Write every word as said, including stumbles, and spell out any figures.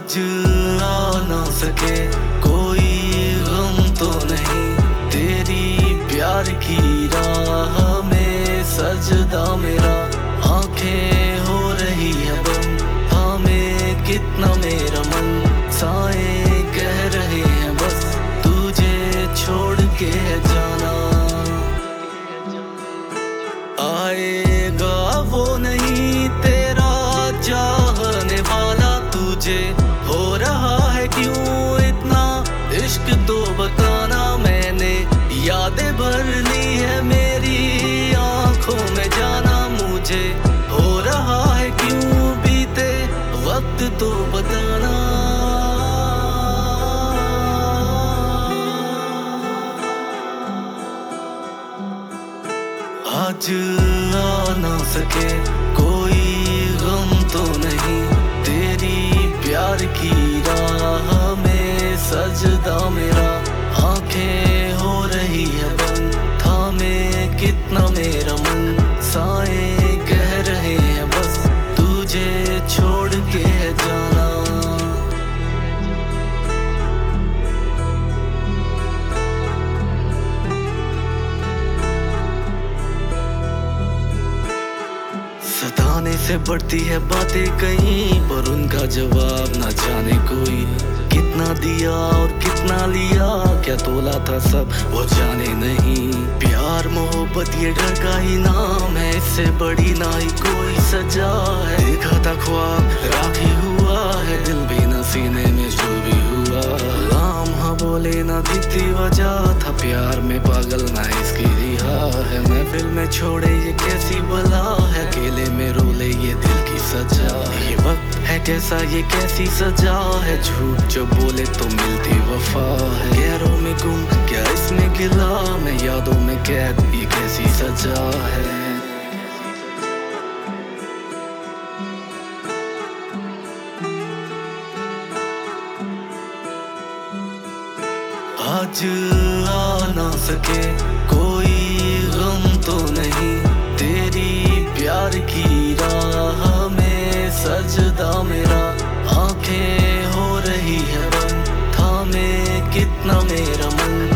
आज आ ना सके कोई गम तो नहीं, तेरी प्यार की राह में सजदा मेरा। आंखें हो रही है बंद, हमें कितना मेरा मन। साए कह रहे हैं बस तुझे छोड़ के जाना। आएगा वो नहीं तेरा चाहने वाला, तुझे हो रहा है क्यों इतना इश्क तो बताना। मैंने यादें भर ली है मेरी आंखों में जाना, मुझे हो रहा है क्यों बीते वक्त तो बताना। आज आ ना सके कोई गम तो नहीं, तेरी प्यार की राह में सजदा मेरा। आंखें हो रही है बंद, थामे कितना मेरा मन। साए कह रहे हैं बस तुझे छोड़ के जाना। सताने से बढ़ती है बातें कहीं, पर उनका जवाब ना जाने कोई। कितना दिया और कितना लिया, क्या तोला था सब वो जाने नहीं। प्यार मोहब्बत ये घर का ही नाम है, इससे बड़ी ना ही कोई सजा है। देखा था ख्वाब राखी हुआ है, दिल भी न सीने में जो भी हुआ। लाम हाँ बोले ना दिखती वजह था, प्यार में पागल ना इसकी रिहा है। महफिल में छोड़े ये कैसी बला है, अकेले में रोले ये दिल की सजा। ये वक्त है कैसा ये कैसी सजा है, झूठ जो बोले तो मिलती वफा है। गैरों में गुम क्या इसमें गिला, मैं यादों में कैद ये कैसी सजा है। आज आ ना सके कोई गम तो नहीं, तेरी प्यार की राह में सजदा मेरा। आंखें हो रही है बंद, थामे कितना मेरा मन।